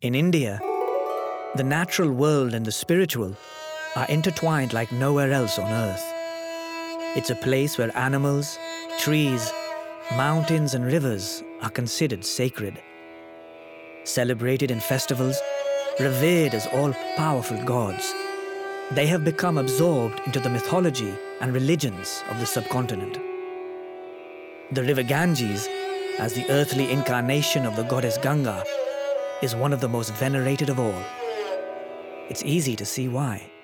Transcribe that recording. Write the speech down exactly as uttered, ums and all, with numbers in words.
In India, the natural world and the spiritual are intertwined like nowhere else on earth. It's a place where animals, trees, mountains and rivers are considered sacred. Celebrated in festivals, revered as all-powerful gods, they have become absorbed into the mythology and religions of the subcontinent. The river Ganges, as the earthly incarnation of the goddess Ganga, is one of the most venerated of all. It's easy to see why.